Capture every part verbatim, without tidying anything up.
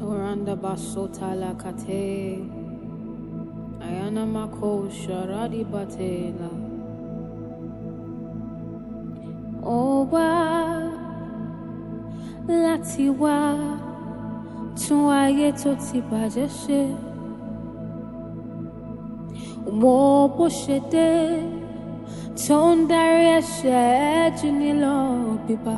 Oranda basota la kate, ayana mako sharadi batela. Oba láti wá tún ayé tó ti bàjẹ́ ṣe. Wo bó ṣe dé tó ń darí ẹ̀ṣẹ̀ jù ní lọ bíbá.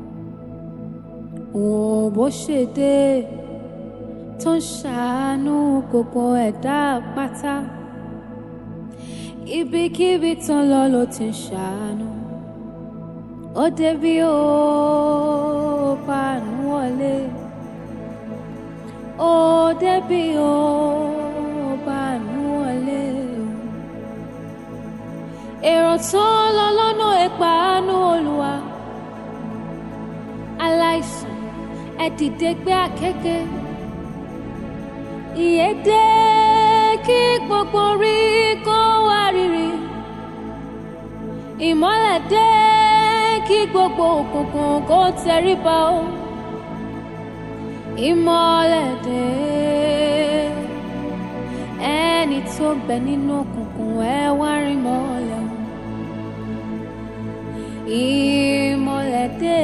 Wo bó ṣe dé tó ń ṣàánú gbogbo ẹ̀dá pátá. Ibikíbi tó ń lọ ló ti ń ṣàánú. Ó débi ó bánú wọlé. Ó débi ó bánú wọlé. Èrò tó ń lọ lọ́nà ìpàánú Olúwa. Aláìsàn ẹ dìde gbé àkékè. Ìyè dé kí gbogbo orí kó wá rírì. Ìmọ́lẹ̀ dé kí gbogbo òkùnkùn kó tẹríba o. Ìmọ́lẹ̀ dé ẹni tó bẹ nínú òkùnkùn ẹ wá rí mọ́lẹ̀ o. Ìmọ́lẹ̀ dé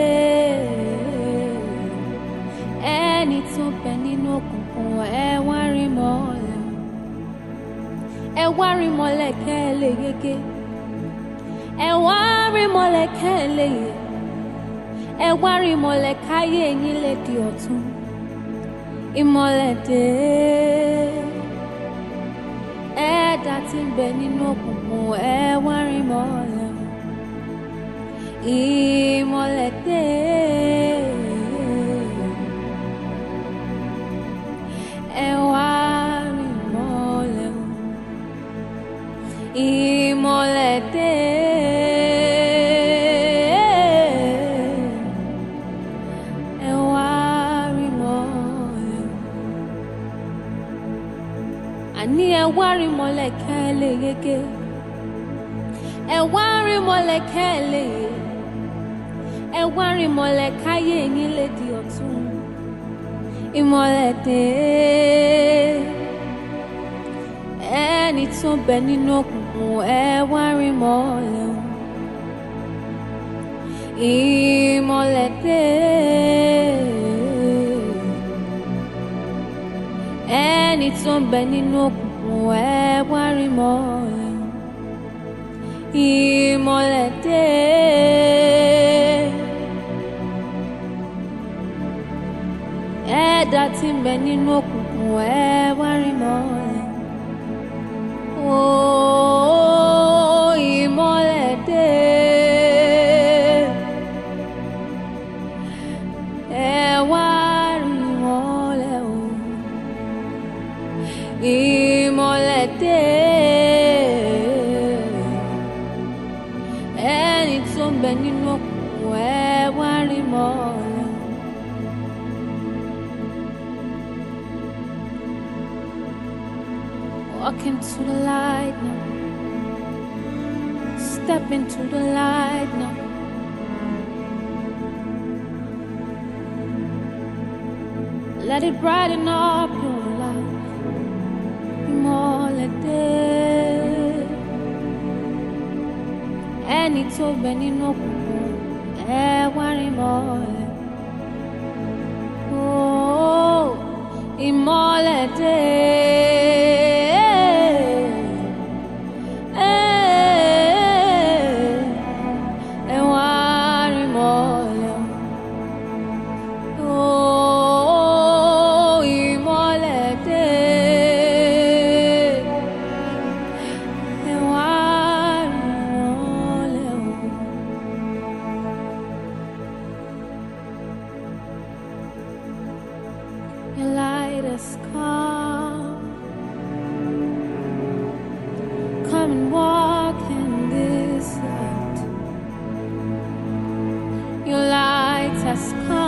ẹni tó bẹ nínú òkùnkùn ẹ wá rí mọ́lẹ̀ o. Ẹ wá rí mọ́lẹ̀ kẹ́ ẹ lè yege. Ẹ wá rí mọ́lẹ̀ kẹ́ ẹ lè yè. Ẹ wá rí mọ́lẹ̀ káyé yín lè di ọ̀tun. Ìmọ́lẹ̀ dé ẹ̀dá tí ń bẹ nínú òkùnkùn ẹ wá rí mọ́lẹ̀. Ìmọ́lẹ̀ dé ẹ wá rí mọ́lẹ̀. Ìmọ́lẹ̀ dé ẹ wá rí mọ́lẹ̀. Àní ẹ wá rí mọ́lẹ̀ kẹ́ ẹ lè yege. Ẹ wá rí mọ́lẹ̀ kẹ́ ẹ lè yè. Ẹ wá rí mọ́lẹ̀ káyé yín lè di ọ̀tun. Ìmọ́lẹ̀ dé ẹni tó bẹ nínú òkùnkùn ẹ wá rí mọ́lẹ̀. Ìmọ́lẹ̀ dé ẹni tó bẹ nínú òkùnkùn ẹ wá rí mọ́lẹ̀. Ìmọ́lẹ̀ dé ẹ̀dá tí ń bẹ nínú òkùnkùn ẹ wá rí mọ́lẹ̀. Oh, ìmọ́lẹ̀ dé ẹ wá rí mọ́lẹ̀ o. Ìmọ́lẹ̀ dé ẹni tó ń bẹ nínú òkùnkùn ẹ wá rí mọ́lẹ̀. Walk into the light now. Step into the light now. Let it brighten up your life. Ìmọ́lẹ̀ dé ẹni tó bẹ nínú òkùnkùn ẹ wá rí mọ́lẹ̀. Oh, ìmọ́lẹ̀ dé. Your light has come. Come and walk in this light. Your light has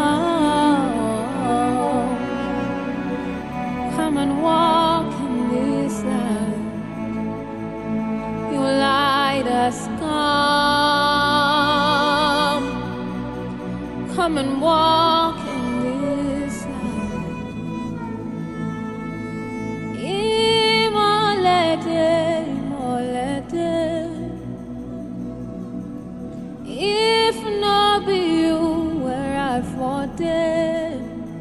come. Come and walk in this light. Your light has come. Come and walk in this light. afforded.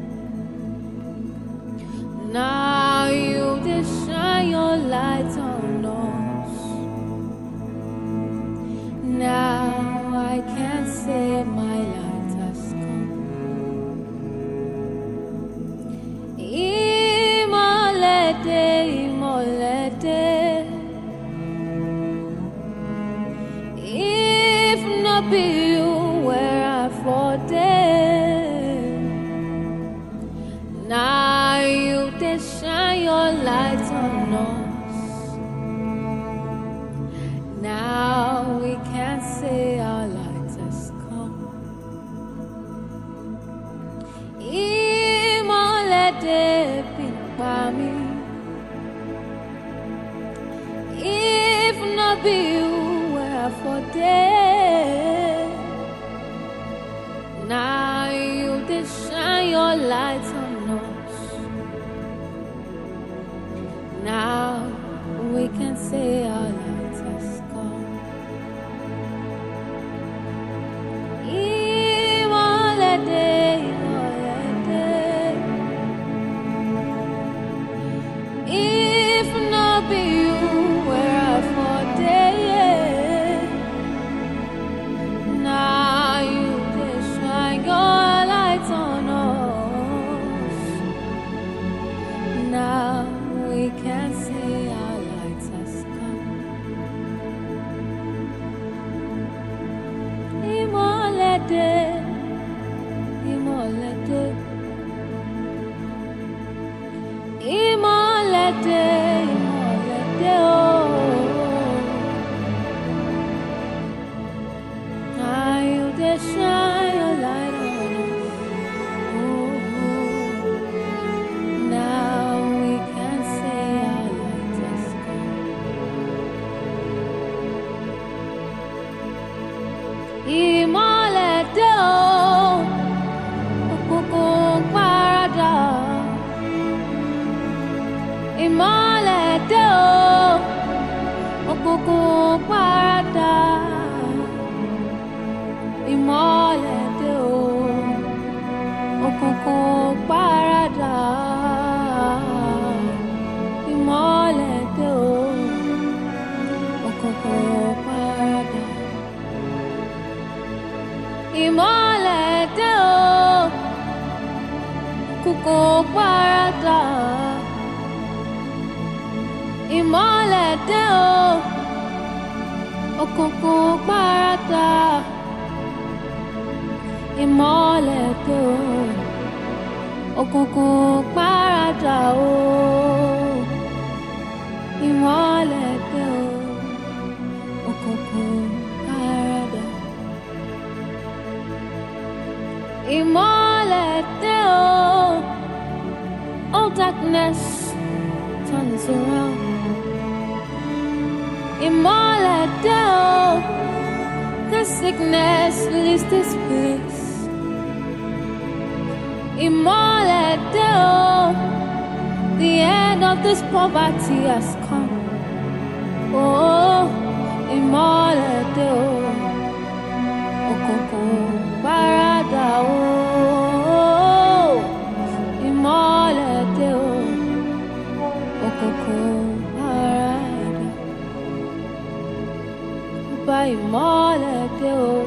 Now you did shine your light on us. Now I can say my light has come. Imolede, imolede. If not be you, where I for dead. Now you did shine your light on us. Now we can say our light has come. Imolede pipa mi. If not be you, where for dead. Now you did shine your light on us. Now we can say our light has come. Imolede, imolede. If not be you, where I for dead. Now you did shine your light on us. Now we can see our light has come. Imolede, imolede. Imolede, imolede, oh. Now you did shine your light on us. Oh, now we can say our light has come. Imolede, oh, òkùnkùn paradà. Imolede, oh, òkùnkùn paradà. Imolede, oh, òkùnkùn paradà. Imolede, oh, òkùnkùn paradà. Imolede, oh, òkùnkùn paradà. Imolede, oh, òkùnkùn paradà. Imolede, oh, òkùnkùn paradà, oh. Imolede, oh, òkùnkùn paradà. Imolede, oh, all darkness turns around. Imolede, oh, the sickness leaves this place. Imolede, oh, the end of this poverty has come. Oh, imolede, oh, òkùnkùn paradà, oh, imolede, oh, òkùnkùn paradà. By imolede, oh,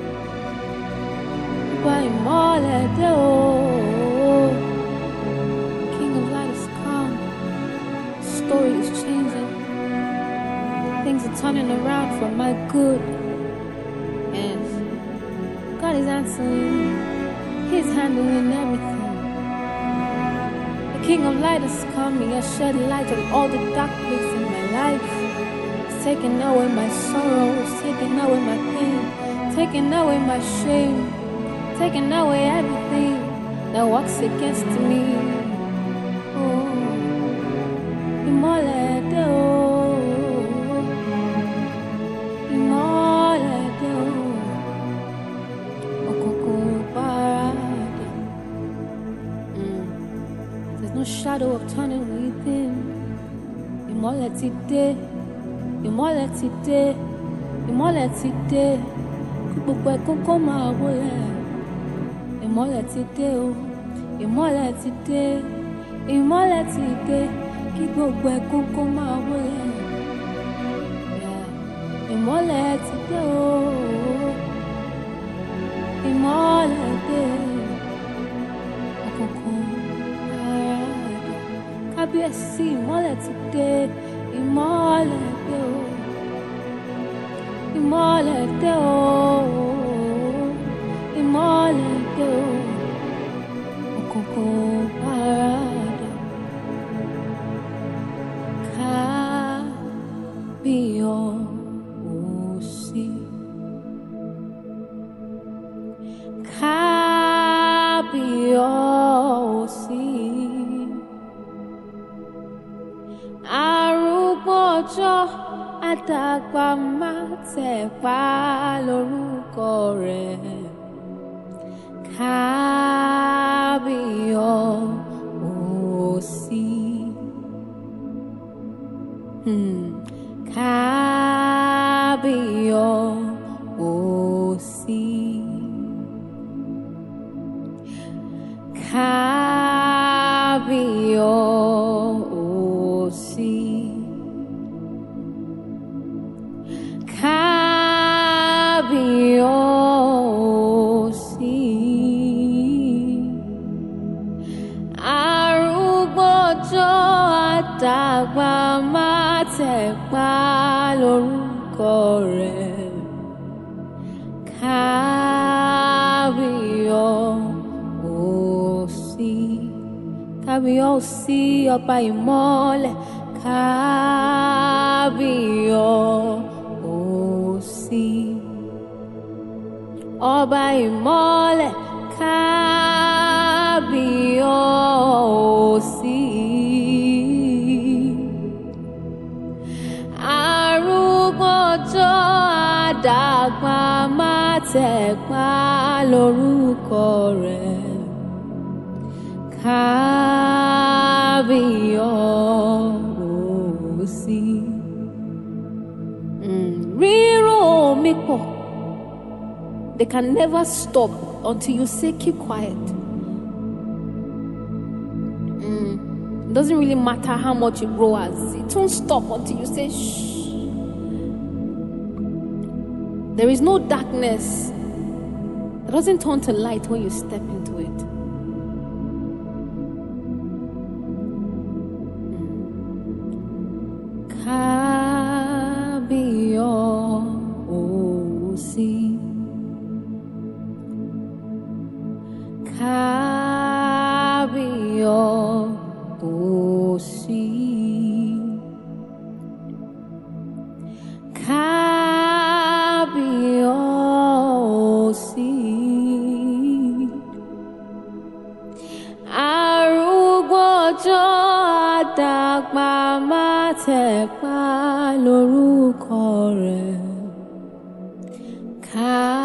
by imolede, oh, King of light has come. Story is changing. Things are turning around for my good. And God is answering. He's handling everything. The King of light has come. He has shed light on all the dark places in my life. He's taken away my sorrows, taken away my pain, taken away my shame, taken away everything that works against me. Oh, imolede, oh, imolede, oh, òkùnkùn paradà. Mm. There's no shadow of turning within. Ìmọ́lẹ̀ ti dé, ìmọ́lẹ̀ ti dé, ìmọ́lẹ̀ ti dé. Kí gbogbo ẹ̀kún kó máa wọlé. ìmọ́lẹ̀ ti dé o, ìmọ́lẹ̀ ti dé, ìmọ́lẹ̀ ti dé, kí gbogbo ẹkún kó máa wọlé. Ìmọ́lẹ̀ ti dé o, ìmọ́lẹ̀ dé, òkùnkùn paradà. Kábíyèsí, ìmọ́lẹ̀ ti dé, ìmọ́lẹ̀ dé o, ìmọ́lẹ̀ dé o, ìmọ́lẹ̀ dé o, òkùnkùn paradà. Kábíyèsí, kábíyèsí, arúgbó ọjọ́ àdàgbà má tẹ̀pá lórúkọ rẹ̀. Kábíyèsí, hmm. Kábíyèsí, kábíyèsí, kábíyèsí, arúgbó ọjọ́ àdàgbà má tẹ̀pá lórúkọ rẹ̀. Kábíyèsí, kábíyèsí, ọba ìmọ́lẹ̀. Kábíyèsí, ọba ìmọ́lẹ̀. Kábíyèsí, arúgbó ọjọ́ àdàgbà má tẹ̀pá lórúkọ rẹ̀. Kábíyèsí, rírò omi pọ̀. They can never stop until you say keep quiet. Mm. It doesn't really matter how much it roars. It won't stop until you say shh. There is no darkness that doesn't turn to light when you step into it. Kábíyèsí, Kábíyèsí, Kábíyèsí, arúgbó ọjọ́ àdàgbà má tẹ̀pá lórúkọ rẹ̀. Ká